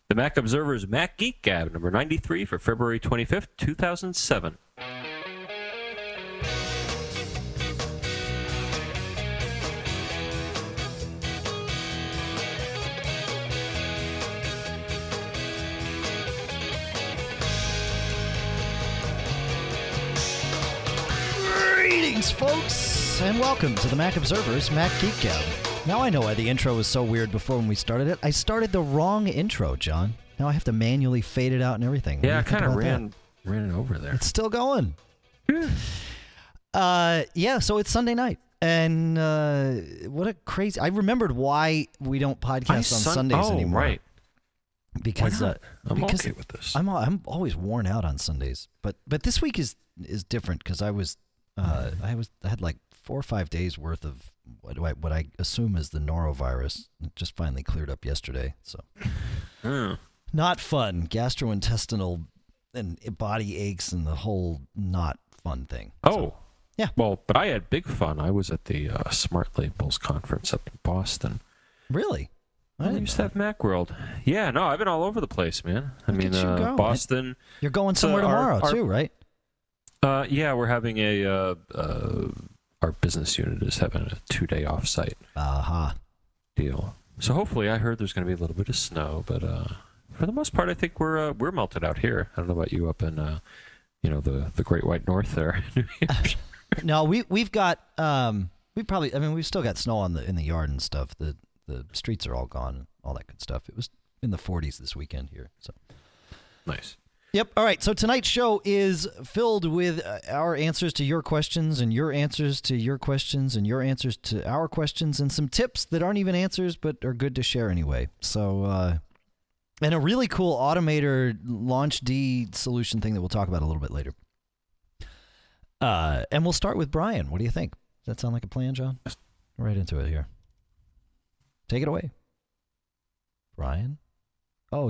The Mac Observer's Mac Geek Gab, number 93 for February 25th, 2007. Greetings, folks, and welcome to the Mac Observer's Mac Geek Gab. Now I know why the intro was so weird before when we started it. I started the wrong intro, John. Now I have to manually fade it out and everything. Yeah, I kind of ran it over there. It's still going. Yeah, so it's Sunday night. And what a crazy... I remembered why we don't podcast on Sundays anymore. Right. Because I'm okay with this. I'm always worn out on Sundays. But this week is different because I had like 4 or 5 days worth of what I assume is the norovirus. It just finally cleared up yesterday. So not fun. Gastrointestinal and body aches and the whole not fun thing. Oh. Yeah. Well, but I had big fun. I was at the Smart Labels conference up in Boston. Really? I used to have Macworld. Yeah, no, I've been all over the place, man. I mean, Boston. You're going somewhere tomorrow, too, right? Yeah, we're having our business unit is having a 2-day offsite deal. So hopefully, I heard there's going to be a little bit of snow, but for the most part, I think we're melted out here. I don't know about you up in the Great White North there. No, we've got we've still got snow in the yard and stuff. The streets are all gone, all that good stuff. It was in the 40s this weekend here, so nice. Yep. All right. So tonight's show is filled with our answers to your questions and your answers to your questions and your answers to our questions and some tips that aren't even answers but are good to share anyway. So, and a really cool Automator LaunchD solution thing that we'll talk about a little bit later. And we'll start with Brian. What do you think? Does that sound like a plan, John? Right into it here. Take it away. Brian? Oh,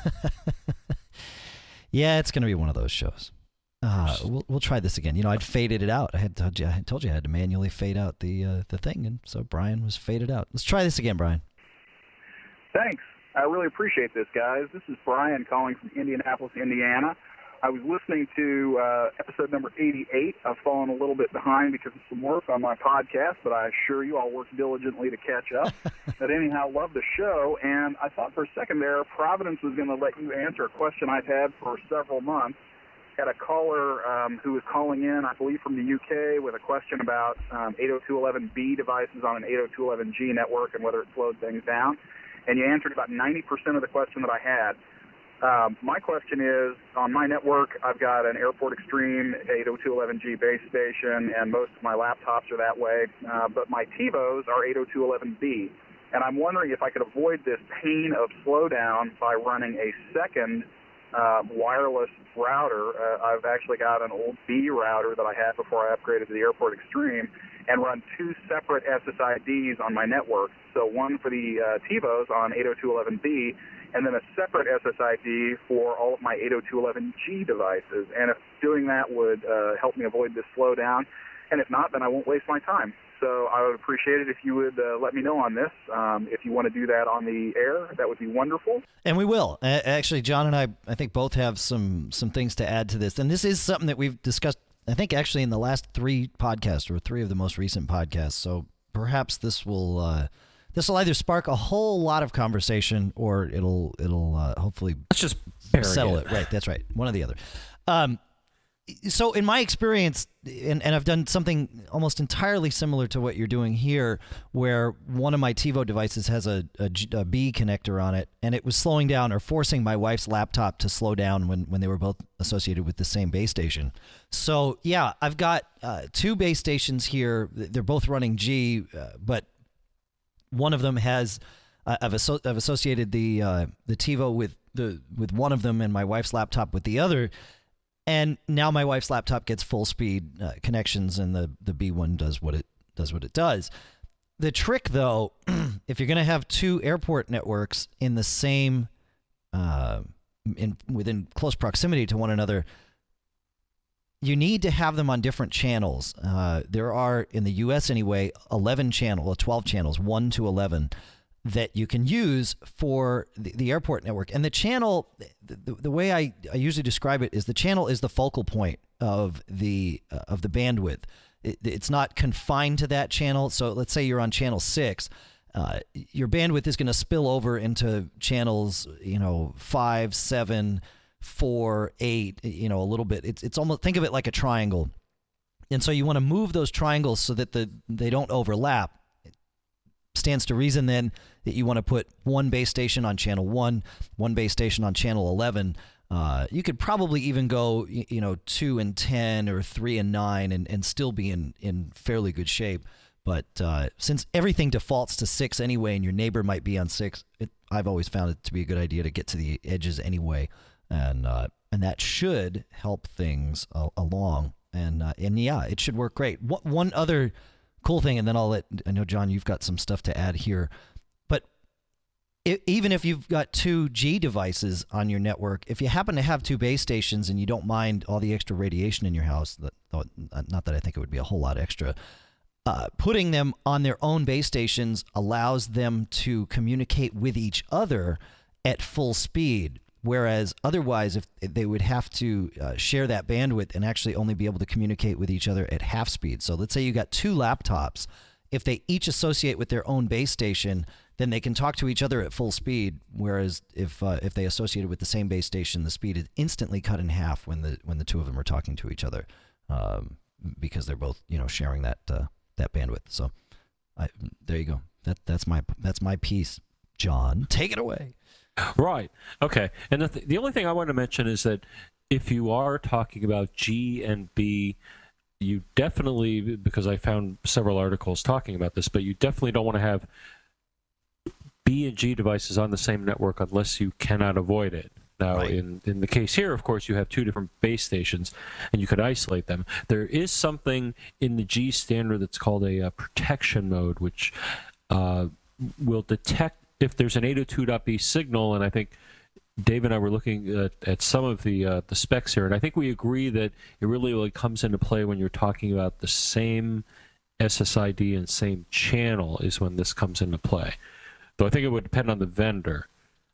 yeah, it's going to be one of those shows. We'll try this again. I'd faded it out. I told you I had to manually fade out the thing, and so Brian was faded out. Let's try this again, Brian. Thanks. I really appreciate this, guys. This is Brian calling from Indianapolis, Indiana. I was listening to episode number 88. I've fallen a little bit behind because of some work on my podcast, but I assure you I'll work diligently to catch up. But anyhow, love the show, and I thought for a second there Providence was going to let you answer a question I've had for several months. Had a caller who was calling in, I believe from the UK, with a question about 802.11b devices on an 802.11g network and whether it slowed things down. And you answered about 90% of the question that I had. My question is, on my network, I've got an Airport Extreme 802.11g base station, and most of my laptops are that way, but my TiVos are 802.11b, and I'm wondering if I could avoid this pain of slowdown by running a second wireless router. I've actually got an old B router that I had before I upgraded to the Airport Extreme, and run 2 separate SSIDs on my network, so one for the TiVos on 802.11b, and then a separate SSID for all of my 802.11g devices. And if doing that would help me avoid this slowdown, and if not, then I won't waste my time. So I would appreciate it if you would let me know on this. If you want to do that on the air, that would be wonderful. And we will. Actually, John and I think both have some things to add to this. And this is something that we've discussed, I think, actually in the last 3 podcasts, or 3 of the most recent podcasts. So perhaps this will either spark a whole lot of conversation, or it'll hopefully let's just settle it. Right, that's right. One or the other. So in my experience, and I've done something almost entirely similar to what you're doing here, where one of my TiVo devices has a B connector on it, and it was slowing down or forcing my wife's laptop to slow down when they were both associated with the same base station. So yeah, I've got 2 base stations here. They're both running G, but one of them has I've associated the TiVo with one of them and my wife's laptop with the other. And now my wife's laptop gets full speed connections, and the B one does what it does. The trick, though, if you're going to have 2 airport networks in the same, within close proximity to one another, you need to have them on different channels. There are, in the U.S. anyway, 12 channels, 1 to 11, that you can use for the airport network. And the channel, the way I usually describe it is the channel is the focal point of the bandwidth. It's not confined to that channel. So let's say you're on channel 6. Your bandwidth is going to spill over into channels, 5, 7, 4, 8, a little bit. It's almost, think of it like a triangle. And so you want to move those triangles so that they don't overlap. It stands to reason then that you want to put one base station on channel 1, one base station on channel 11. You could probably even go, 2 and 10 or 3 and 9 and still be in fairly good shape. But since everything defaults to 6 anyway, and your neighbor might be on 6, I've always found it to be a good idea to get to the edges anyway, and that should help things along. And yeah, it should work great. One other cool thing, and then I know, John, you've got some stuff to add here. But even if you've got 2 G devices on your network, if you happen to have 2 base stations and you don't mind all the extra radiation in your house, not that I think it would be a whole lot extra. Putting them on their own base stations allows them to communicate with each other at full speed, whereas otherwise, if they would have to share that bandwidth and actually only be able to communicate with each other at half speed. So let's say you got 2 laptops. If they each associate with their own base station, then they can talk to each other at full speed. Whereas if they associated with the same base station, the speed is instantly cut in half when the 2 of them are talking to each other, because they're both sharing that bandwidth. So there you go. That's my piece. John, take it away. Right. Okay. And the only thing I want to mention is that if you are talking about G and B, you definitely, because I found several articles talking about this, but you definitely don't want to have B and G devices on the same network unless you cannot avoid it. Now, right. in the case here, of course, you have 2 different base stations, and you could isolate them. There is something in the G standard that's called a protection mode, which will detect if there's an 802.B signal, and I think Dave and I were looking at some of the specs here, and I think we agree that it really comes into play when you're talking about the same SSID and same channel is when this comes into play. Though I think it would depend on the vendor.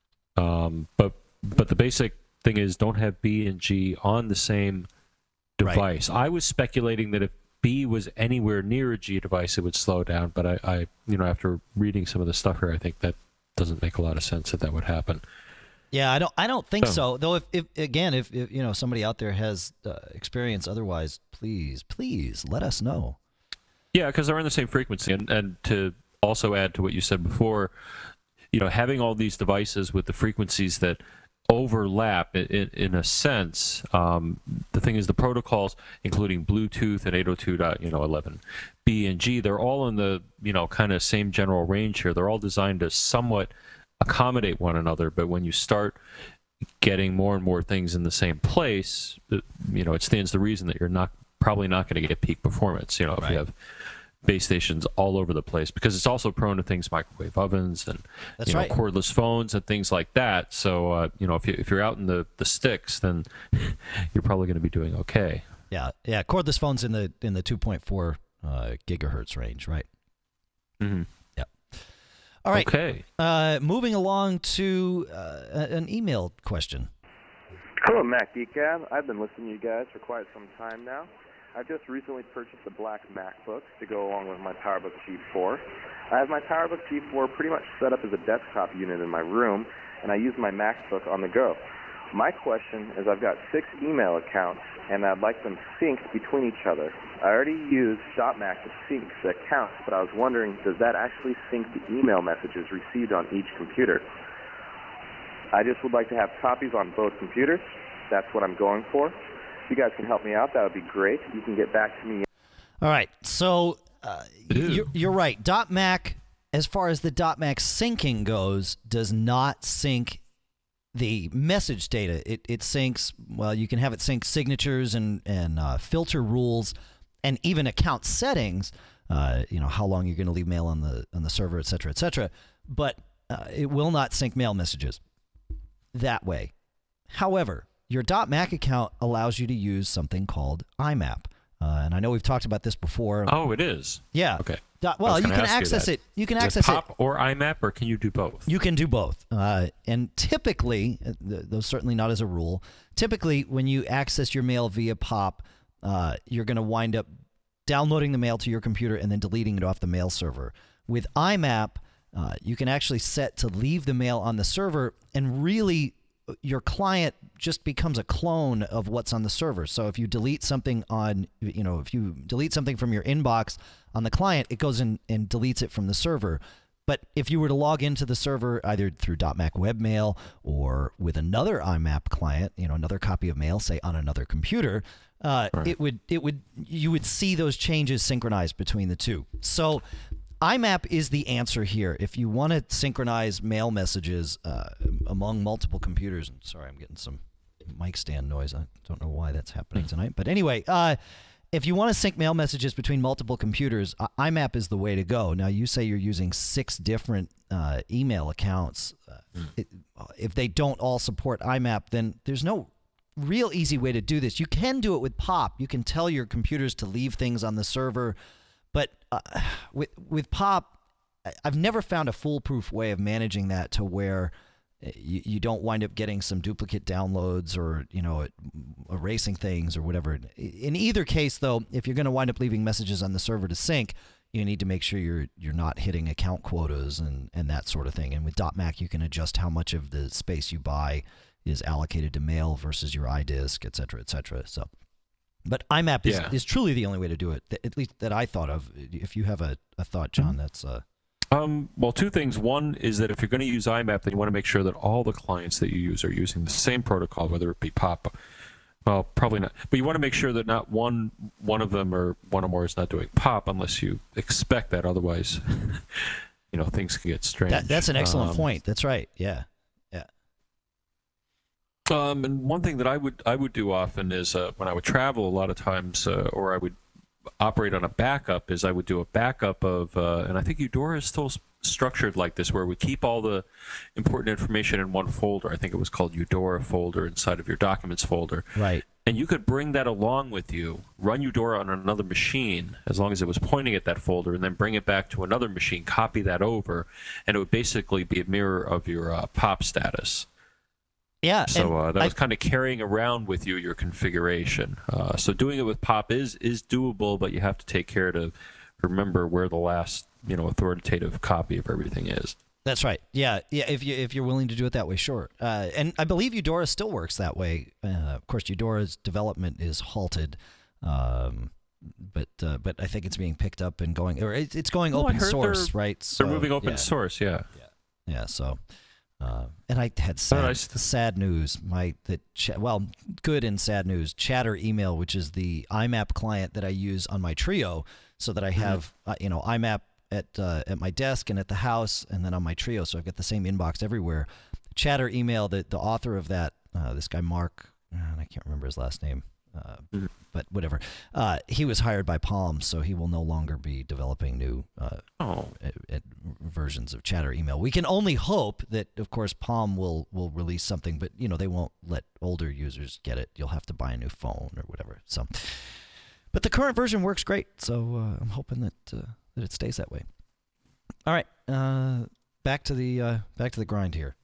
But the basic thing is don't have B and G on the same device. Right. I was speculating that if B was anywhere near a G device, it would slow down. But I after reading some of the stuff here, I think that doesn't make a lot of sense that would happen. Yeah, I don't think so. Though if somebody out there has experience otherwise, please let us know. Yeah, because they're in the same frequency, and to also add to what you said before, having all these devices with the frequencies that overlap in a sense. The thing is, the protocols, including Bluetooth and 802.11 B and G, they're all in the kind of same general range here. They're all designed to somewhat accommodate one another, but when you start getting more and more things in the same place, it stands to reason that you're probably not going to get peak performance. If right. you have base stations all over the place, because it's also prone to things, microwave ovens and right. cordless phones and things like that. So if you're out in the sticks, then you're probably going to be doing okay. Yeah. Cordless phones in the 2.4 gigahertz range, right? Mm-hmm. Yeah. All right. Okay. Moving along to an email question. Hello, Mac Geek Gab. I've been listening to you guys for quite some time now. I've just recently purchased a black MacBook to go along with my PowerBook G4. I have my PowerBook G4 pretty much set up as a desktop unit in my room, and I use my MacBook on the go. My question is, I've got 6 email accounts, and I'd like them synced between each other. I already use .Mac to sync the accounts, but I was wondering, does that actually sync the email messages received on each computer? I just would like to have copies on both computers. That's what I'm going for. If you guys can help me out, that would be great. You can get back to me. All right. So you're right. .Mac, as far as the .Mac syncing goes, does not sync the message data. It syncs, well, you can have it sync signatures and filter rules and even account settings, how long you're going to leave mail on the server, et cetera, et cetera. But it will not sync mail messages that way. However, your .Mac account allows you to use something called IMAP. And I know we've talked about this before. Oh, it is? Yeah. Okay. Well, you can access it. You can access it. POP or IMAP, or can you do both? You can do both. And typically, though certainly not as a rule, typically when you access your mail via POP, you're going to wind up downloading the mail to your computer and then deleting it off the mail server. With IMAP, you can actually set to leave the mail on the server, and really your client just becomes a clone of what's on the server. So if you delete something if you delete something from your inbox on the client, it goes in and deletes it from the server. But if you were to log into the server either through .Mac webmail or with another IMAP client, another copy of mail, say on another computer, right, you would see those changes synchronized between the two. So IMAP is the answer here. If you want to synchronize mail messages among multiple computers, and sorry, I'm getting some mic stand noise. I don't know why that's happening tonight. But anyway, if you want to sync mail messages between multiple computers, IMAP is the way to go. Now, you say you're using 6 different email accounts. If they don't all support IMAP, then there's no real easy way to do this. You can do it with POP. You can tell your computers to leave things on the server. But with POP, I've never found a foolproof way of managing that to where you don't wind up getting some duplicate downloads or erasing things or whatever. In either case, though, if you're going to wind up leaving messages on the server to sync, you need to make sure you're not hitting account quotas and that sort of thing. And with .Mac, you can adjust how much of the space you buy is allocated to mail versus your iDisk, et cetera, et cetera. So. But IMAP is truly the only way to do it, at least that I thought of. If you have a thought, John, that's... Well, 2 things. One is that if you're going to use IMAP, then you want to make sure that all the clients that you use are using the same protocol, whether it be POP. Well, probably not. But you want to make sure that not one of them or one or more is not doing POP unless you expect that. Otherwise, things can get strange. That's an excellent point. That's right. Yeah. And one thing that I would do often is when I would travel a lot of times, or I would operate on a backup, is I would do a backup of, and I think Eudora is still structured like this, where we keep all the important information in one folder. I think it was called Eudora folder inside of your documents folder. Right. And you could bring that along with you, run Eudora on another machine, as long as it was pointing at that folder, and then bring it back to another machine, copy that over, and it would basically be a mirror of your POP status. Yeah. So that was kind of carrying around with you your configuration. So doing it with POP is doable, but you have to take care to remember where the last authoritative copy of everything is. That's right. Yeah. If you're willing to do it that way, sure. And I believe Eudora still works that way. Of course, Eudora's development is halted, but I think it's being picked up and going, or it's going open source, right? So, they're moving open source. Yeah. So. And I had sad news. Good and sad news. Chatter Email, which is the IMAP client that I use on my Trio, so that I have IMAP at my desk and at the house, and then on my Trio, so I've got the same inbox everywhere. Chatter Email, the author of that, this guy Mark, I can't remember his last name, but whatever. He was hired by Palm, so he will no longer be developing new versions of Chatter Email. We can only hope that, of course, Palm will release something, but they won't let older users get it. You'll have to buy a new phone or whatever. So, but the current version works great, so I'm hoping that it stays that way. All right, back to the grind here.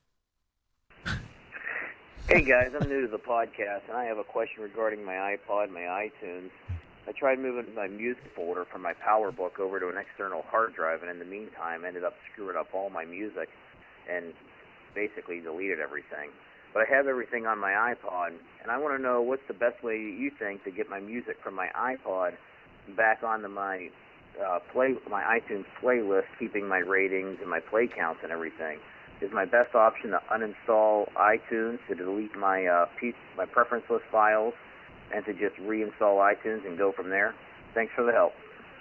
Hey guys, I'm new to the podcast, and I have a question regarding my iPod, my iTunes. I tried moving my music folder from my PowerBook over to an external hard drive, and in the meantime ended up screwing up all my music and basically deleted everything. But I have everything on my iPod, and I want to know what's the best way you think to get my music from my iPod back onto my my iTunes playlist, keeping my ratings and my play counts and everything. Is my best option to uninstall iTunes, to delete my my preference list files, and to just reinstall iTunes and go from there? Thanks for the help.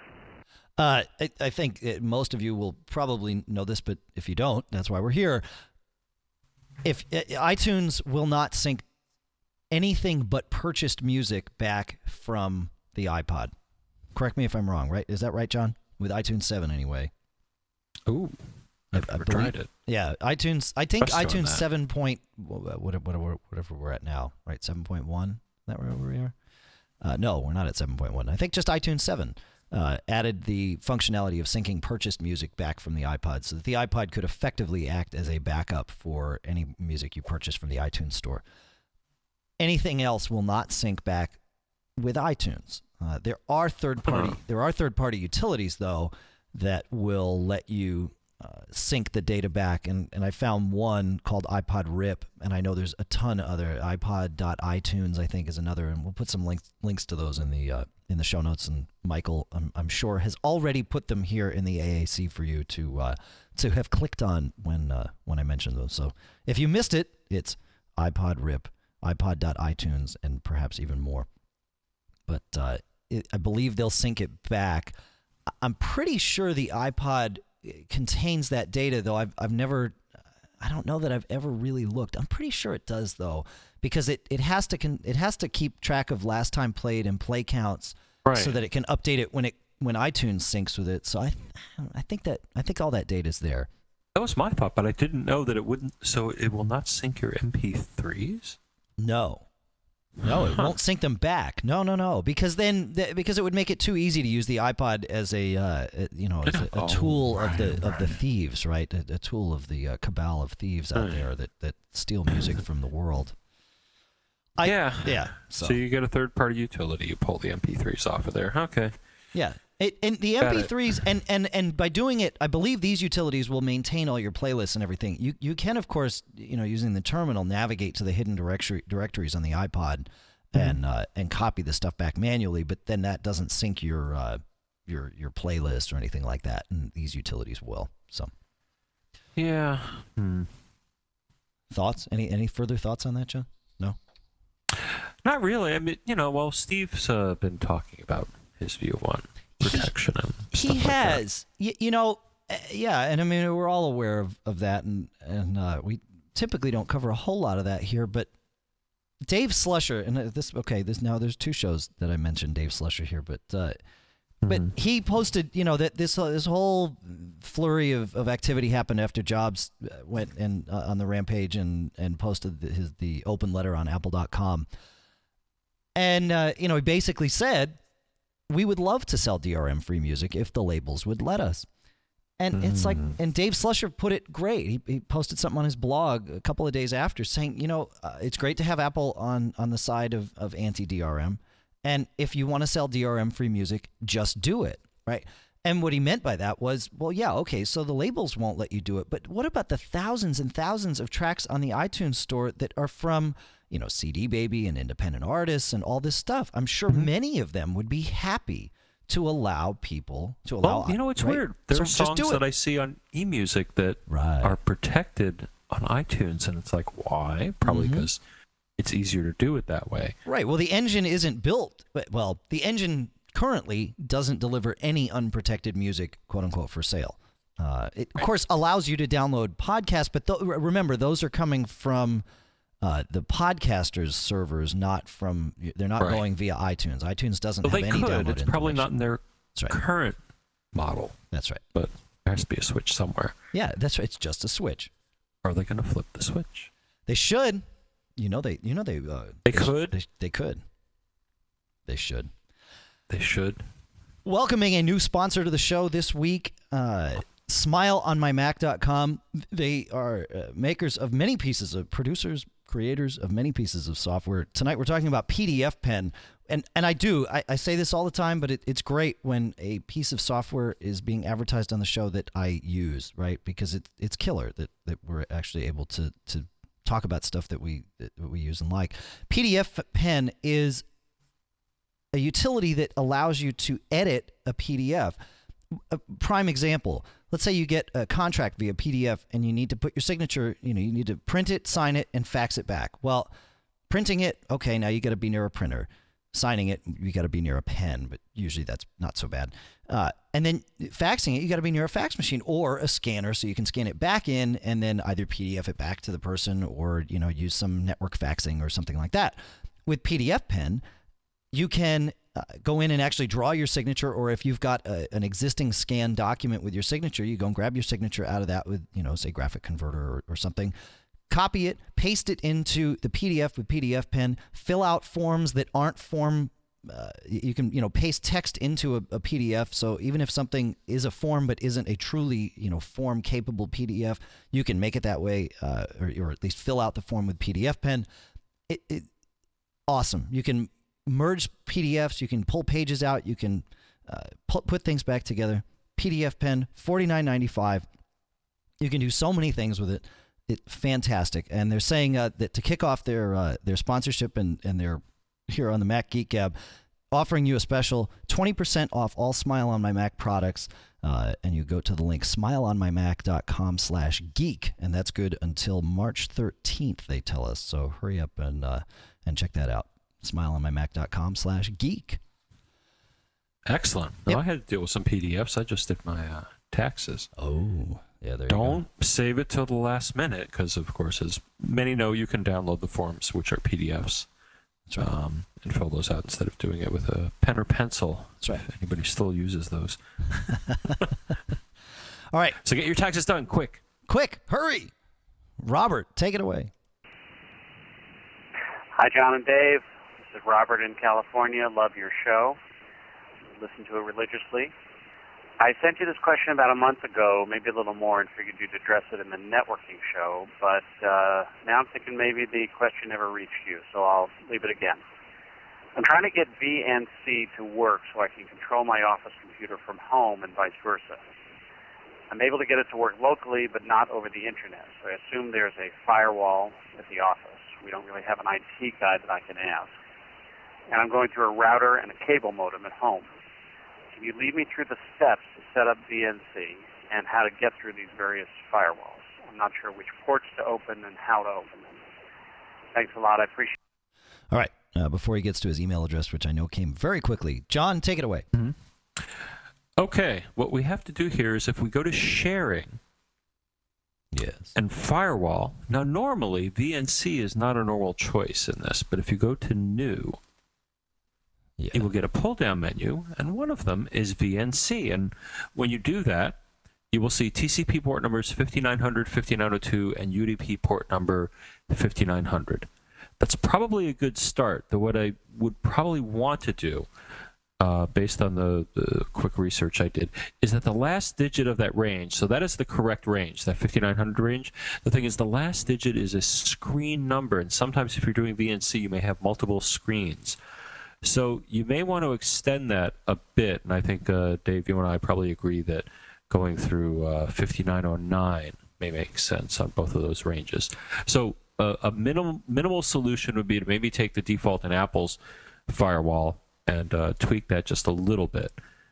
I think most of you will probably know this, but if you don't, that's why we're here. If iTunes will not sync anything but purchased music back from the iPod. Correct me if I'm wrong, right? Is that right, John? With iTunes 7 anyway. Ooh. I've never tried it. Yeah, iTunes. I think iTunes 7 point whatever we're at now, right? 7.1. Is that where we are? No, we're not at 7.1. I think just iTunes 7 added the functionality of syncing purchased music back from the iPod so that the iPod could effectively act as a backup for any music you purchase from the iTunes store. Anything else will not sync back with iTunes. There are third-party utilities, though, that will let you sync the data back, and I found one called iPod Rip, and I know there's a ton of other. iPod.iTunes, I think, is another, and we'll put some links to those in the show notes. And Michael, I'm sure, has already put them here in the AAC for you to have clicked on when I mentioned those. So if you missed it, it's iPod Rip, iPod.iTunes, and perhaps even more. But I believe they'll sync it back. I'm pretty sure the iPod contains that data, though. I don't know that I've ever really looked. I'm pretty sure it does, though, because it has to keep track of last time played and play counts, so that it can update it when iTunes syncs with it. So I think all that data is there. That was my thought, but I didn't know that it wouldn't. So it will not sync your MP3s? No, it won't sync them back. No, because it would make it too easy to use the iPod as a tool of the thieves, right? A tool of the cabal of thieves out there that steal music from the world. So you get a third-party utility. You pull the MP3s off of there. Okay. Yeah. And the MP3s, and by doing it, I believe these utilities will maintain all your playlists and everything. You can, of course, using the terminal, navigate to the hidden directories on the iPod and copy the stuff back manually, but then that doesn't sync your playlist or anything like that, and these utilities will. So, yeah. Thoughts? Any further thoughts on that, John? No? Not really. I mean, Steve's been talking about his view on protection and stuff he has and I mean, we're all aware of that, and we typically don't cover a whole lot of that here, but Dave Slusher, and now there's two shows that I mentioned Dave Slusher here, but he posted that this whole flurry of activity happened after Jobs went and on the rampage and posted the open letter on Apple.com, and he basically said, we would love to sell DRM-free music if the labels would let us. And it's like, and Dave Slusher put it great. He posted something on his blog a couple of days after saying, it's great to have Apple on the side of anti-DRM. And if you want to sell DRM-free music, just do it, right? And what he meant by that was, well, yeah, okay, so the labels won't let you do it. But what about the thousands and thousands of tracks on the iTunes store that are from CD Baby and independent artists and all this stuff? I'm sure many of them would be happy to allow people to allow. Well, it's weird. There are songs that I see on eMusic that are protected on iTunes, and it's like, why? Probably because it's easier to do it that way. Right. Well, the engine isn't built. Well, the engine currently doesn't deliver any unprotected music, quote unquote, for sale. It, of course, allows you to download podcasts, but remember, those are coming from the podcasters' servers, they're not going via iTunes. iTunes doesn't have any download. It's probably not in their current model. That's right. But there has to be a switch somewhere. Yeah, that's right. It's just a switch. Are they going to flip the switch? They should. They could. They could. They should. They should. Welcoming a new sponsor to the show this week, SmileOnMyMac.com. They are creators of many pieces of software. Tonight we're talking about PDFpen. And I say this all the time, but it's great when a piece of software is being advertised on the show that I use, right? Because it's killer that we're actually able to talk about stuff that we use and like. PDFpen is a utility that allows you to edit a PDF. A prime example, let's say you get a contract via PDF and you need to put your signature, you need to print it, sign it, and fax it back. Well, printing it, okay, now you got to be near a printer. Signing it, you got to be near a pen, but usually that's not so bad. And then faxing it, you got to be near a fax machine or a scanner so you can scan it back in and then either PDF it back to the person or, use some network faxing or something like that. With PDFpen, you can go in and actually draw your signature, or if you've got an existing scanned document with your signature, you go and grab your signature out of that with, say Graphic Converter or something, copy it, paste it into the PDF with PDFpen, fill out forms that aren't form paste text into a PDF. So even if something is a form but isn't a truly form capable PDF, you can make it that way, or at least fill out the form with PDFpen. Awesome. You can merge PDFs. You can pull pages out. You can put things back together. PDFpen, $49.95. You can do so many things with it. It's fantastic. And they're saying that to kick off their sponsorship and they're here on the Mac Geek Gab, offering you a special 20% off all Smile on My Mac products. And you go to the link smileonmymac.com/geek, and that's good until March 13th, they tell us. So hurry up and check that out. Smileonmymac.com/geek. Excellent. Yep. No, I had to deal with some PDFs. I just did my taxes. Oh, yeah, there you Don't save it till the last minute because, of course, as many know, you can download the forms, which are PDFs. That's right. And fill those out instead of doing it with a pen or pencil. That's right. If anybody still uses those. All right. So get your taxes done quick. Quick, hurry. Robert, take it away. Hi, John and Dave. This is Robert in California. Love your show. Listen to it religiously. I sent you this question about a month ago, maybe a little more, and figured you'd address it in the networking show. But now I'm thinking maybe the question never reached you, so I'll leave it again. I'm trying to get VNC to work so I can control my office computer from home and vice versa. I'm able to get it to work locally, but not over the internet. So I assume there's a firewall at the office. We don't really have an IT guy that I can ask. And I'm going through a router and a cable modem at home. Can you lead me through the steps to set up VNC and how to get through these various firewalls? I'm not sure which ports to open and how to open them. Thanks a lot. I appreciate it. All right. Before he gets to his email address, which I know came very quickly, John, take it away. Mm-hmm. Okay. What we have to do here is if we go to sharing and firewall, now normally VNC is not a normal choice in this, but if you go to new, you will get a pull-down menu, and one of them is VNC. And when you do that, you will see TCP port numbers 5900, 5902, and UDP port number 5900. That's probably a good start. What I would probably want to do, based on the quick research I did, is that the last digit of that range, so that is the correct range, that 5900 range. The thing is, the last digit is a screen number, and sometimes if you're doing VNC, you may have multiple screens. So you may want to extend that a bit, and I think, Dave, you and I probably agree that going through 5909 may make sense on both of those ranges. So a minimal solution would be to maybe take the default in Apple's firewall and tweak that just a little bit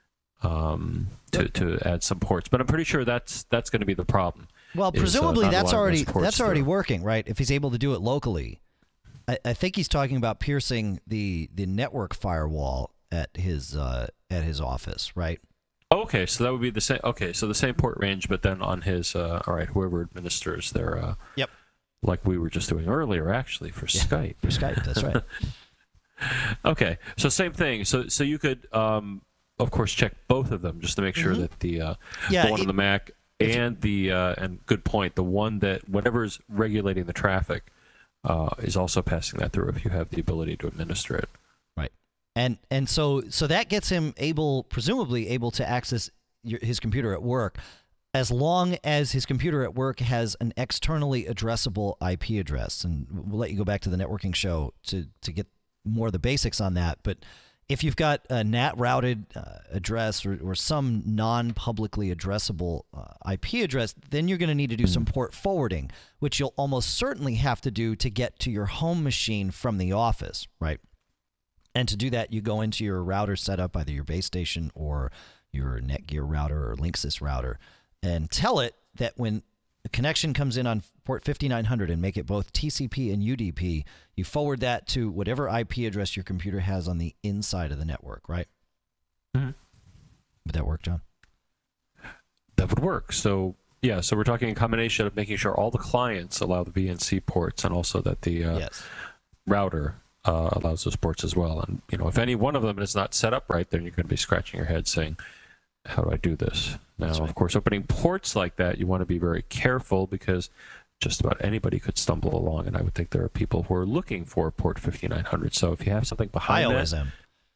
to add some ports. But I'm pretty sure that's going to be the problem. Well, presumably that's already working, right? If he's able to do it locally. I think he's talking about piercing the network firewall at his office, right? Okay, so that would be the same. Okay, so the same port range, but then on his whoever administers their like we were just doing earlier, actually for Skype. For Skype, that's right. Okay, so same thing. So you could of course check both of them just to make sure that the one on the Mac and and good point, the one that whatever's regulating the traffic is also passing that through if you have the ability to administer it. Right. And so that gets him presumably able to access his computer at work, as long as his computer at work has an externally addressable IP address. And we'll let you go back to the networking show to get more of the basics on that. But if you've got a NAT routed address or some non-publicly addressable IP address, then you're going to need to do some port forwarding, which you'll almost certainly have to do to get to your home machine from the office, right? And to do that, you go into your router setup, either your base station or your Netgear router or Linksys router, and tell it that when the connection comes in on port 5900 and make it both TCP and UDP, you forward that to whatever IP address your computer has on the inside of the network, right? Mm-hmm. Would that work, John? That would work. So we're talking a combination of making sure all the clients allow the VNC ports and also that the router allows those ports as well. And if any one of them is not set up right, then you're going to be scratching your head saying, how do I do this? Now, of course, opening ports like that, you want to be very careful because just about anybody could stumble along, and I would think there are people who are looking for port 5900. So if you have something behind I that, always am.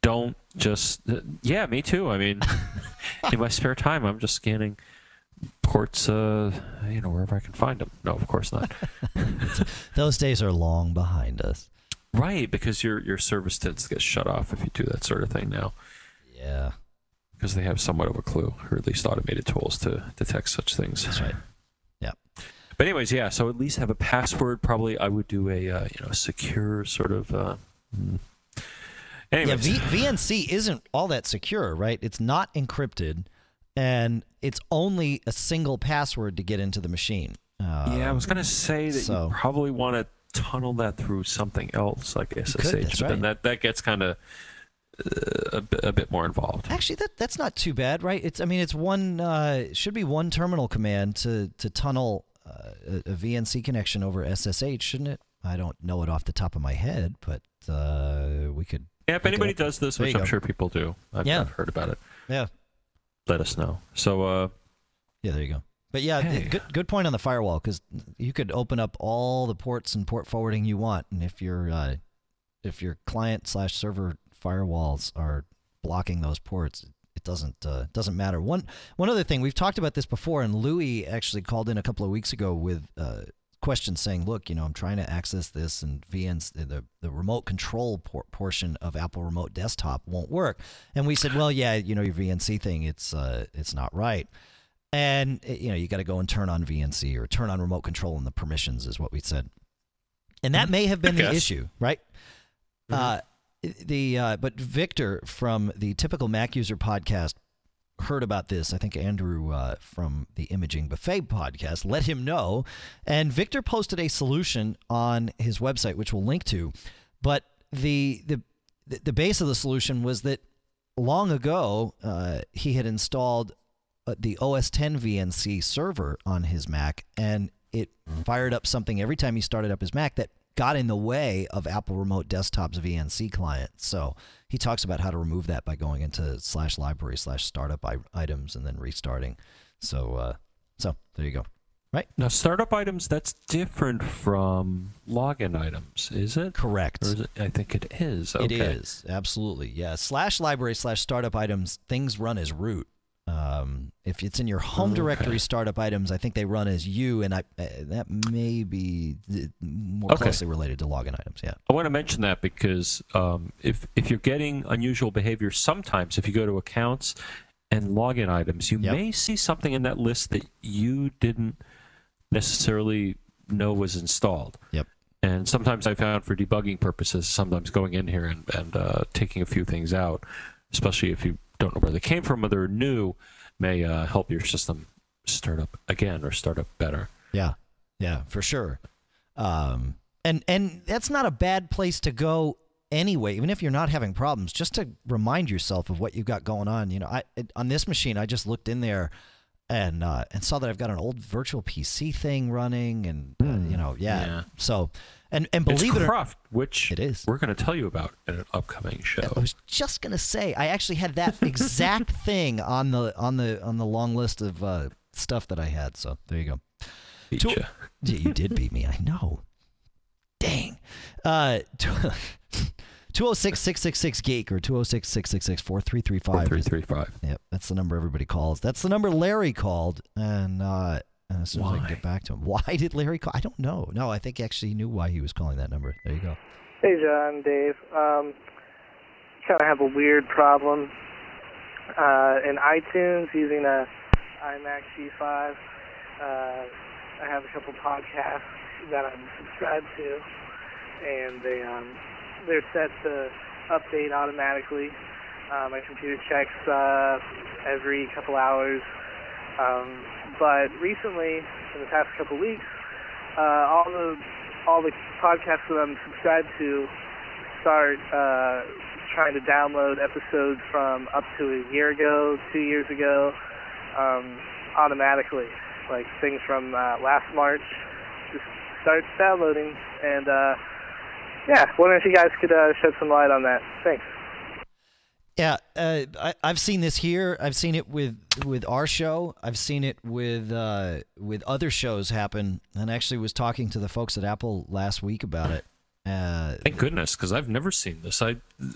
don't just. Yeah, me too. I mean, in my spare time, I'm just scanning ports, wherever I can find them. No, of course not. Those days are long behind us. Right, because your service tends to get shut off if you do that sort of thing now. Yeah. Because they have somewhat of a clue, or at least automated tools to detect such things. That's right. Yeah. But anyways, yeah. So at least have a password. Probably I would do a secure sort of. Anyways. Yeah, VNC isn't all that secure, right? It's not encrypted, and it's only a single password to get into the machine. I was going to say that you probably want to tunnel that through something else like SSH, but then that gets kind of a bit more involved. Actually, that's not too bad, right? It's one should be one terminal command to tunnel a VNC connection over SSH, shouldn't it? I don't know it off the top of my head, but we could. Yeah, if anybody does this, which I'm sure people do, I've heard about it. Yeah, let us know. So yeah, there you go. But yeah, good point on the firewall, because you could open up all the ports and port forwarding you want, and if your client/server firewalls are blocking those ports, it doesn't matter. One other thing, we've talked about this before, and Louis actually called in a couple of weeks ago with questions saying, look, I'm trying to access this, and the remote control portion of Apple Remote Desktop won't work. And we said, well, yeah, your VNC thing, it's not right. And you got to go and turn on VNC or turn on remote control in the permissions is what we said. And that may have been the issue, right? Mm-hmm. But Victor from the Typical Mac User podcast heard about this. I think Andrew from the Imaging Buffet podcast let him know, and Victor posted a solution on his website, which we'll link to. But the base of the solution was that long ago he had installed the OS X VNC server on his Mac, and it fired up something every time he started up his Mac that got in the way of Apple Remote Desktop's VNC client. So he talks about how to remove that by going into /library/startup items and then restarting. So there you go. Right? Now, startup items, that's different from login items, is it? Correct. Or is it? I think it is. Okay. It is, absolutely. Yeah, /library/startup items, things run as root. If it's in your home directory startup items, I think they run as you, and that may be more closely related to login items. Yeah, I want to mention that because if you're getting unusual behavior, sometimes if you go to accounts and login items, you may see something in that list that you didn't necessarily know was installed. Yep. And sometimes I found for debugging purposes, sometimes going in here and taking a few things out, especially if you don't know where they came from or they're new, may help your system start up again or start up better. Yeah, for sure. And that's not a bad place to go anyway, even if you're not having problems, just to remind yourself of what you've got going on. On this machine, I just looked in there and saw that I've got an old virtual PC thing running, and So and believe it's it or Croft, which it is. We're going to tell you about in an upcoming show. I was just going to say, I actually had that exact thing on the long list of stuff that I had. So there you go. Beat you. You did beat me. I know. Dang. 206-666-GEEK or 206-666-4335. 4335. Yep, that's the number everybody calls. That's the number Larry called, and as soon as I can get back to him. Why did Larry call? I don't know. No, I think actually he knew why he was calling that number. There you go. Hey, John, Dave. Kind of have a weird problem. In iTunes, using a iMac G5, I have a couple podcasts that I'm subscribed to, and they're set to update automatically. My computer checks every couple hours. But recently, in the past couple weeks, all the podcasts that I'm subscribed to start trying to download episodes from up to a year ago, 2 years ago, automatically. Like things from last March just start downloading. And wondering if you guys could shed some light on that. Thanks. Yeah, I've seen this here. I've seen it with our show. I've seen it with other shows happen, and actually was talking to the folks at Apple last week about it. Thank goodness, because I've never seen this.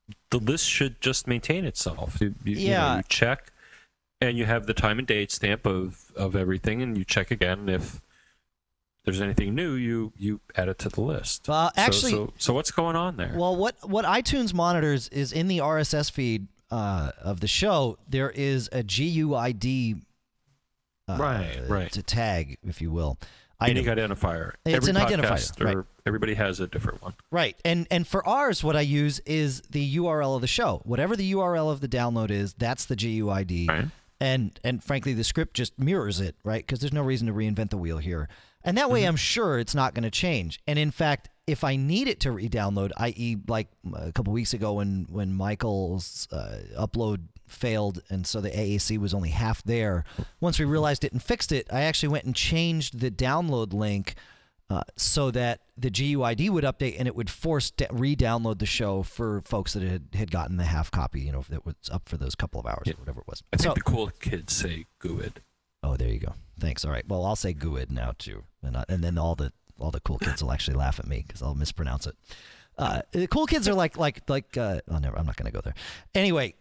the list should just maintain itself. You Yeah. You check, and you have the time and date stamp of everything, and you check again. If there's anything new, you add it to the list. Actually, so what's going on there? Well, what iTunes monitors is in the RSS feed of the show. There is a GUID right to tag, if you will. Unique identifier. It's Every an podcast identifier, right. Everybody has a different one. Right. And for ours, what I use is the URL of the show. Whatever the URL of the download is, that's the GUID. Right. And frankly, the script just mirrors it, right? Because there's no reason to reinvent the wheel here. And that way, I'm sure it's not going to change. And in fact, if I need it to re-download, i.e. like a couple weeks ago when Michael's upload failed and so the AAC was only half there, once we realized it and fixed it, I actually went and changed the download link so that the GUID would update and it would force re-download the show for folks that had gotten the half copy, that was up for those couple of hours or whatever it was. I think the cool kids say GUID. Oh, there you go. Thanks. All right. Well, I'll say GUID now too, and then all the cool kids will actually laugh at me because I'll mispronounce it. The cool kids are like oh, never. I'm not going to go there. Anyway,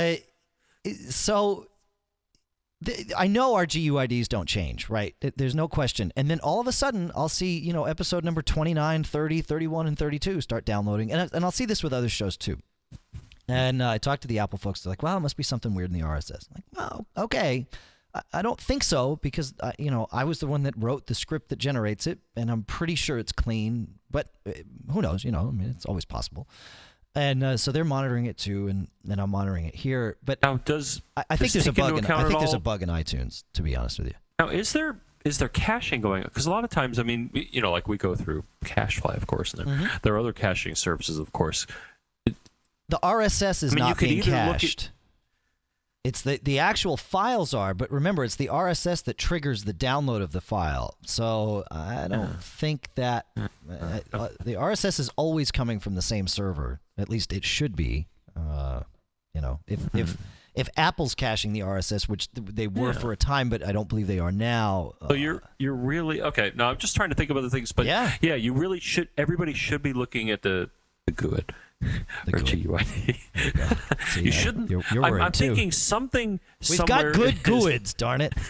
so I know our GUIDs don't change, right? There's no question. And then all of a sudden, I'll see episode number 29, 30, 31, and 32 start downloading, and I'll see this with other shows too. And I talked to the Apple folks. They're like, "Well, it must be something weird in the RSS." I'm like, "Well, okay." I don't think so because, I was the one that wrote the script that generates it, and I'm pretty sure it's clean. But who knows? It's always possible. And so they're monitoring it too, and I'm monitoring it here. But now, I think there's a bug. I think there's a bug in iTunes, to be honest with you. Now, is there caching going on? Because a lot of times, like we go through CacheFly, of course, and there are other caching services, of course. The RSS is not being cached. It's the actual files are, but remember, it's the RSS that triggers the download of the file. So I don't think that the RSS is always coming from the same server. At least it should be. If Apple's caching the RSS, which they were for a time, but I don't believe they are now. So you're really okay. No, I'm just trying to think of other things, but yeah, you really should. Everybody should be looking at the GUID. Or GUID. You shouldn't. You're worried I'm too. thinking something. We've got good GUIDs, darn it.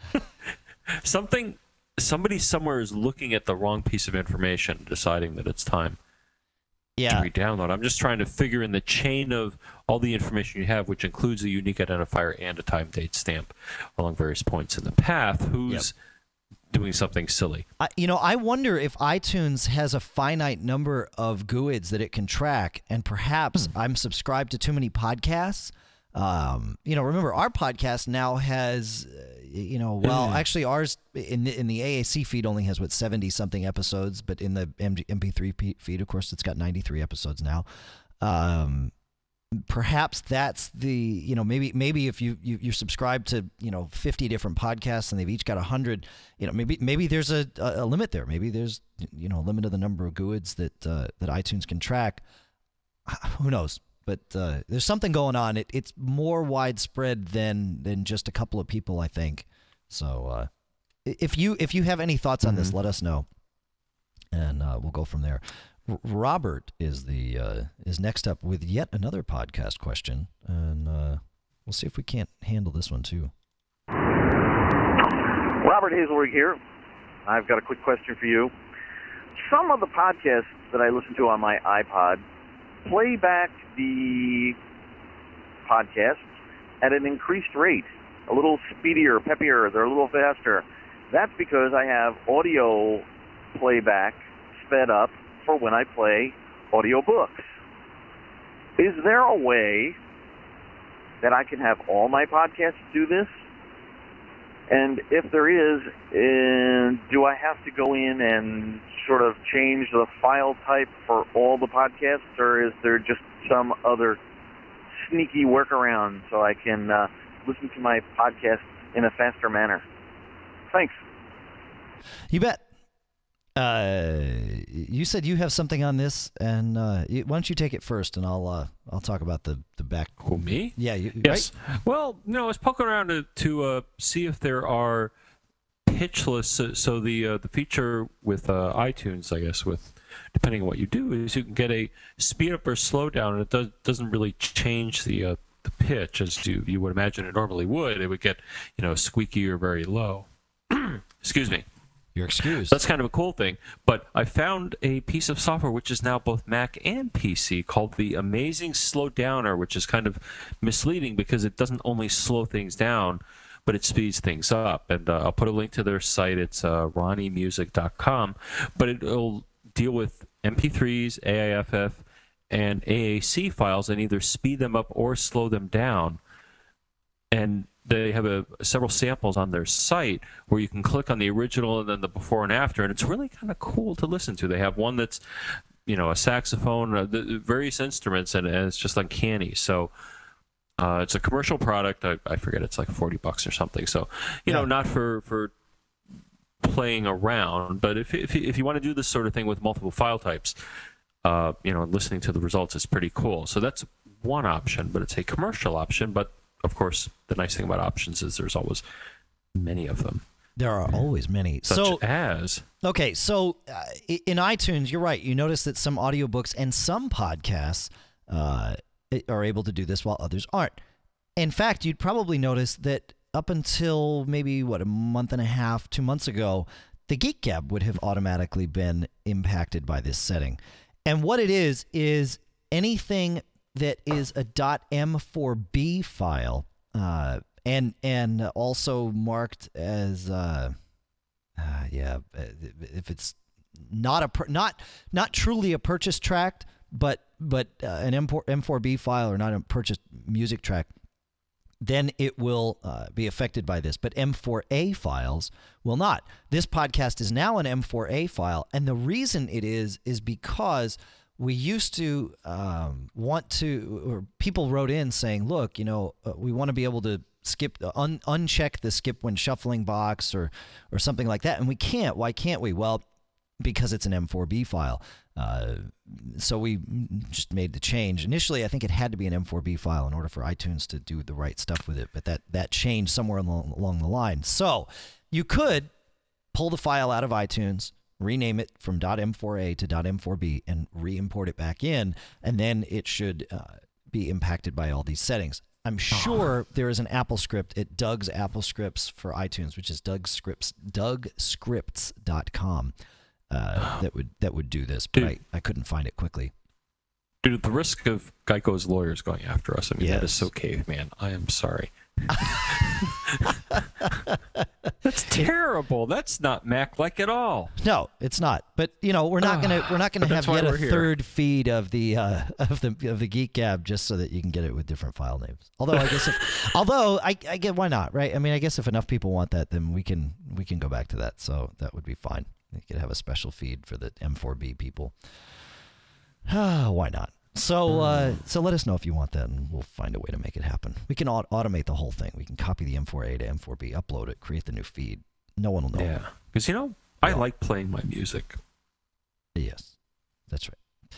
Somebody somewhere is looking at the wrong piece of information, deciding that it's time to re-download. I'm just trying to figure in the chain of all the information you have, which includes a unique identifier and a time date stamp along various points in the path. Who's doing something silly? I wonder if iTunes has a finite number of GUIDs that it can track, and perhaps I'm subscribed to too many podcasts. Remember our podcast now has, actually ours in the AAC feed only has 70 something episodes, but in the MP3 feed, of course, it's got 93 episodes now. Perhaps that's the maybe if you're subscribed to 50 different podcasts and they've each got 100, maybe there's a limit there. Maybe there's a limit of the number of GUIDs that iTunes can track. Who knows? But there's something going on. It's more widespread than just a couple of people, I think. So if you have any thoughts on this, let us know, and we'll go from there. Robert is next up with yet another podcast question, and we'll see if we can't handle this one too. Robert Hazelrig here. I've got a quick question for you. Some of the podcasts that I listen to on my iPod play back the podcasts at an increased rate, a little speedier, peppier, they're a little faster. That's because I have audio playback sped up for when I play audiobooks. Is there a way that I can have all my podcasts do this? And if there is, do I have to go in and sort of change the file type for all the podcasts, or is there just some other sneaky workaround so I can listen to my podcast in a faster manner? Thanks. You bet. You said you have something on this, and why don't you take it first, and I'll talk about the back. Who, me? Yeah. Yes. Right? Well, I was poking around to see if there are pitchless. So the feature with iTunes, I guess, with depending on what you do, is you can get a speed up or slow down, and it doesn't really change the pitch as you would imagine it normally would. It would get squeaky or very low. Excuse me. You're excused. That's kind of a cool thing. But I found a piece of software which is now both Mac and PC called the Amazing Slow Downer, which is kind of misleading because it doesn't only slow things down, but it speeds things up. And I'll put a link to their site. It's ronniemusic.com. But it'll deal with MP3s, AIFF, and AAC files and either speed them up or slow them down. And they have several samples on their site where you can click on the original and then the before and after, and it's really kind of cool to listen to. They have one that's, a saxophone, various instruments, and it's just uncanny. So it's a commercial product. I forget, it's like $40 or something. So, not for playing around, but if you want to do this sort of thing with multiple file types, and listening to the results is pretty cool. So that's one option, but it's a commercial option. But of course, the nice thing about options is there's always many of them. There are always many. Such as... Okay, so in iTunes, you're right. You notice that some audiobooks and some podcasts are able to do this while others aren't. In fact, you'd probably notice that up until maybe, a month and a half, 2 months ago, the Geek Gab would have automatically been impacted by this setting. And what it is anything that is a .m4b file, and also marked as if it's not truly a purchase track, but an M4b file or not a purchased music track, then it will be affected by this. But M4a files will not. This podcast is now an M4a file, and the reason it is because we used to or people wrote in saying, look, we want to be able to skip, uncheck the skip when shuffling box or something like that, and we can't. Why can't we? Well, because it's an M4b file. So we just made the change. Initially, I think it had to be an M4b file in order for iTunes to do the right stuff with it, but that changed somewhere along the line. So you could pull the file out of iTunes, rename it from .m4a to .m4b, and re-import it back in, and then it should be impacted by all these settings. I'm sure there is an Apple script at Doug's Apple Scripts for iTunes, which is DougScripts.com. That would do this, but I couldn't find it quickly. Dude, at the risk of Geico's lawyers going after us, that is so caveman. I am sorry. That's terrible. That's not Mac-like at all. No, it's not. But we're not gonna have yet a third feed of the Geek Gab just so that you can get it with different file names. Although I guess I get, why not, right? I guess if enough people want that, then we can go back to that. So that would be fine. We could have a special feed for the M4B people. Why not? So let us know if you want that, and we'll find a way to make it happen. We can automate the whole thing. We can copy the M4A to M4B, upload it, create the new feed. No one will know. Yeah, because I like playing my music. Yes, that's right.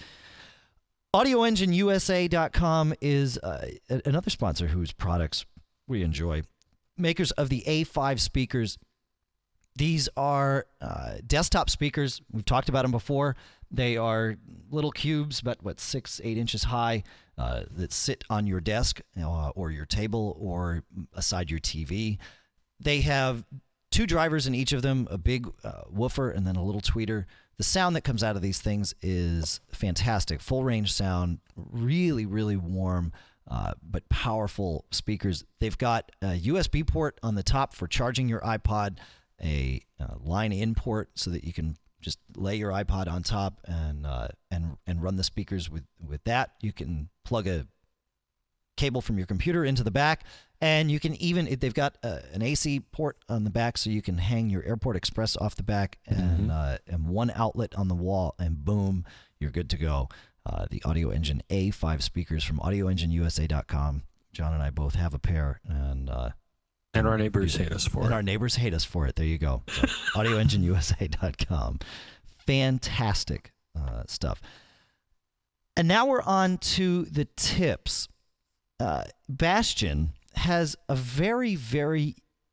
AudioEngineUSA.com is another sponsor whose products we enjoy. Makers of the A5 speakers. These are desktop speakers. We've talked about them before. They are little cubes, about 6-8 inches high, that sit on your desk or your table or aside your TV. They have 2 drivers in each of them, a big woofer and then a little tweeter. The sound that comes out of these things is fantastic. Full range sound, really, really warm, but powerful speakers. They've got a USB port on the top for charging your iPod, a line in port so that you can just lay your iPod on top and run the speakers with that. You can plug a cable from your computer into the back, and you can they've got an AC port on the back so you can hang your Airport Express off the back and one outlet on the wall, and boom, you're good to go. The Audio Engine A5 speakers from AudioEngineUSA.com. John and I both have a pair, and our neighbors hate us for it. And our neighbors hate us for it. There you go. So, AudioEngineUSA.com. Fantastic stuff. And now we're on to the tips. Bastian has a very, very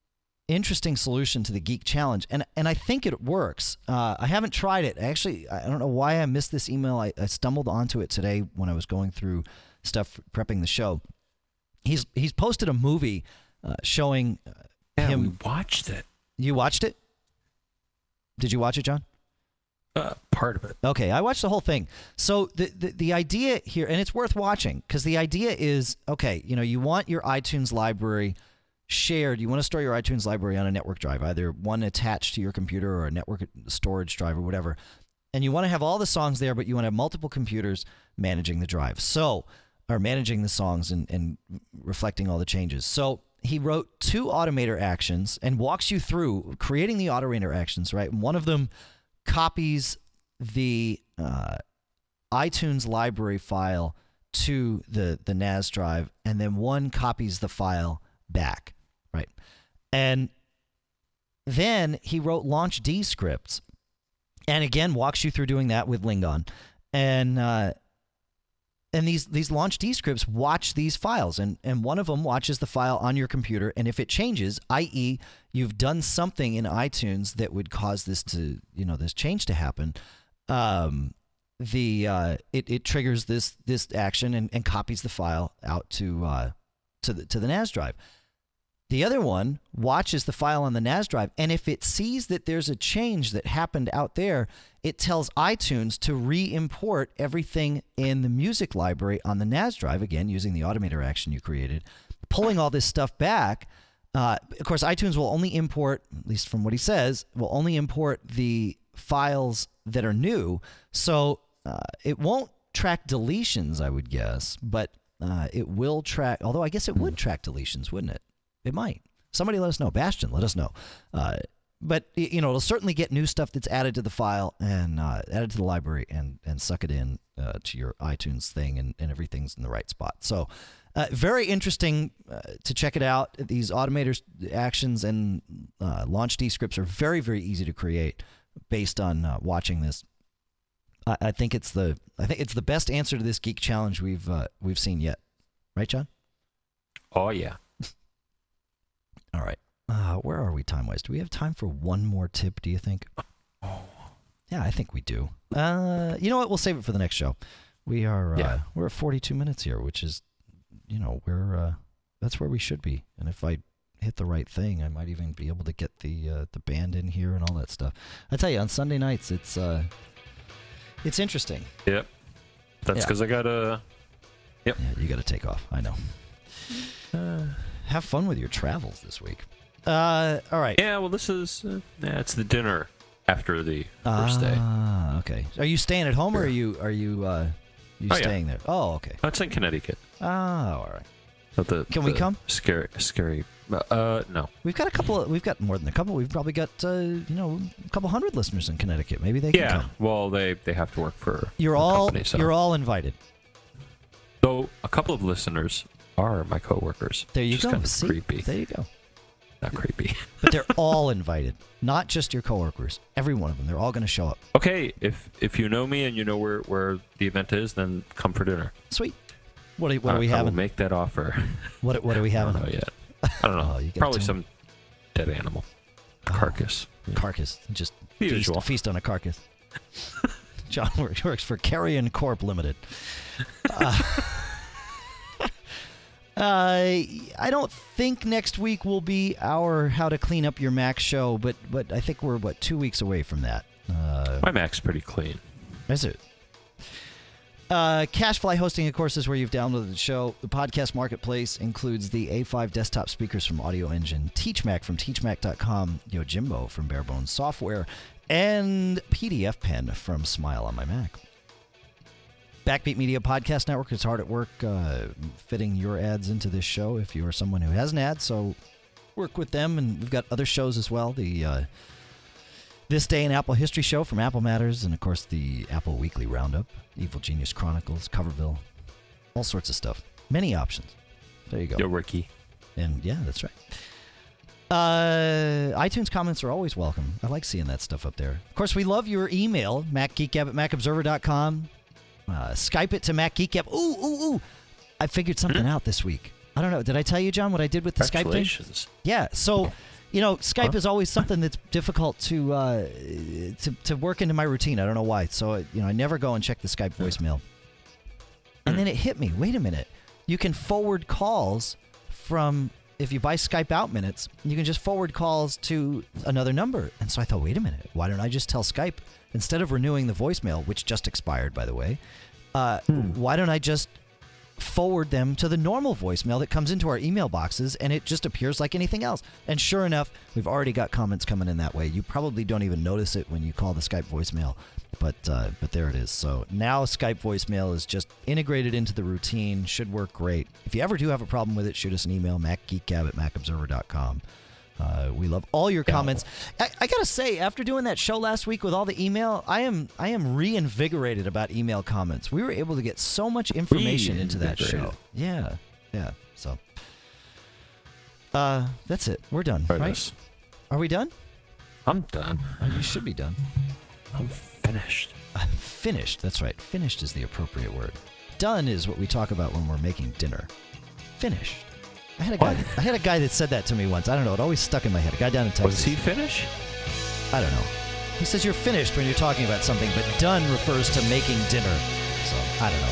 interesting solution to the Geek Challenge, and I think it works. I haven't tried it. Actually, I don't know why I missed this email. I stumbled onto it today when I was going through stuff prepping the show. He's posted a movie showing him. We watched it. You watched it? Did you watch it, John? Part of it. Okay, I watched the whole thing. So the idea here, and it's worth watching, because the idea is, okay, you want your iTunes library shared. You want to store your iTunes library on a network drive, either one attached to your computer or a network storage drive or whatever. And you want to have all the songs there, but you want to have multiple computers managing the drive. Or managing the songs and reflecting all the changes. So he wrote 2 automator actions and walks you through creating the automator actions, right? One of them copies the iTunes library file to the NAS drive, and then one copies the file back, right? And then he wrote launch D scripts, and again walks you through doing that with Lingon, and these launch D scripts watch these files, and one of them watches the file on your computer, and if it changes, i.e., you've done something in iTunes that would cause this to this change to happen, it triggers this action and copies the file out to the NAS drive. The other one watches the file on the NAS drive, and if it sees that there's a change that happened out there, it tells iTunes to re-import everything in the music library on the NAS drive, again, using the automator action you created, pulling all this stuff back. Of course, iTunes will only import, at least from what he says, will only import the files that are new. So it won't track deletions, I would guess, but it will track, although I guess it would track deletions, wouldn't it? It might. Somebody let us know. Bastion, let us know. But it'll certainly get new stuff that's added to the file and added to the library and suck it in to your iTunes thing, and everything's in the right spot. So very interesting to check it out. These automator actions and launch D scripts are very, very easy to create based on watching this. I think it's the best answer to this Geek Challenge we've seen yet. Right, John? Oh yeah. All right. Where are we time-wise? Do we have time for one more tip, do you think? Oh. Yeah, I think we do. You know what? We'll save it for the next show. We're at 42 minutes here, which is, that's where we should be. And if I hit the right thing, I might even be able to get the band in here and all that stuff. I tell you, on Sunday nights, it's interesting. Yep. That's because I got to... Yep. Yeah, you got to take off. I know. Have fun with your travels this week. All right. Yeah, well, this is it's the dinner after the first day. Okay. Are you staying at home, or are you staying there? Oh, okay. It's in Connecticut. Oh, all right. Can we come? Scary. No. We've got more than a couple. We've probably got a couple hundred listeners in Connecticut. Maybe they can come. Yeah. Well, they have to work for. You're all invited. So a couple of listeners are my coworkers. There you go. Kind of creepy. There you go. Not creepy. But they're all invited, not just your coworkers. Every one of them. They're all going to show up. Okay, if you know me and you know where the event is, then come for dinner. Sweet. What are we having? I will make that offer. What are we having? I don't know yet. I don't know. Probably some dead animal. Carcass. Carcass. Just feast on a carcass. John works for Carrion Corp Limited. I don't think next week will be our How to Clean Up Your Mac show, but I think we're 2 weeks away from that. My Mac's pretty clean. Is it? CashFly Hosting, of course, is where you've downloaded the show. The podcast marketplace includes the A5 desktop speakers from Audio Engine, TeachMac from TeachMac.com, Yojimbo from Barebones Software, and PDF Pen from Smile on My Mac. Backbeat Media Podcast Network is hard at work fitting your ads into this show if you are someone who has an ad, so work with them. And we've got other shows as well. The This Day in Apple History show from Apple Matters, and of course the Apple Weekly Roundup, Evil Genius Chronicles, Coverville, all sorts of stuff. Many options. There you go. Yo, Ricky. And yeah, that's right. iTunes comments are always welcome. I like seeing that stuff up there. Of course, we love your email, macgeekgab@macobserver.com. Skype it to MacGeekGab. Ooh. I figured something out this week. I don't know. Did I tell you, John, what I did with the Skype thing? Congratulations. Yeah. So Skype is always something that's difficult to work into my routine. I don't know why. So, I never go and check the Skype voicemail. And then it hit me. Wait a minute. You can forward calls from, if you buy Skype Out minutes, you can just forward calls to another number. And so I thought, wait a minute. Why don't I just tell Skype, instead of renewing the voicemail, which just expired, by the way, why don't I just forward them to the normal voicemail that comes into our email boxes, and it just appears like anything else. And sure enough, we've already got comments coming in that way. You probably don't even notice it when you call the Skype voicemail, but there it is. So now Skype voicemail is just integrated into the routine. Should work great. If you ever do have a problem with it, shoot us an email, macgeekgab@macobserver.com. We love all your comments. I gotta say, after doing that show last week with all the email, I am reinvigorated about email comments. We were able to get so much information into that show. Yeah. So that's it. We're done, right? Are we done? I'm done. Oh, you should be done. I'm finished. Finished. That's right. Finished is the appropriate word. Done is what we talk about when we're making dinner. Finished. I had a guy that said that to me once. I don't know. It always stuck in my head. A guy down in Texas. Was he finished? I don't know. He says you're finished when you're talking about something, but done refers to making dinner. So, I don't know,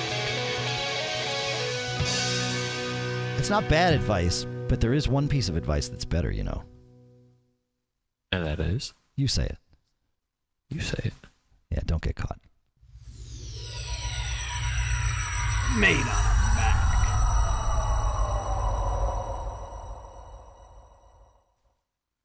man. It's not bad advice, but there is one piece of advice that's better, And that is? You say it. You say it. Yeah, don't get caught. Made up.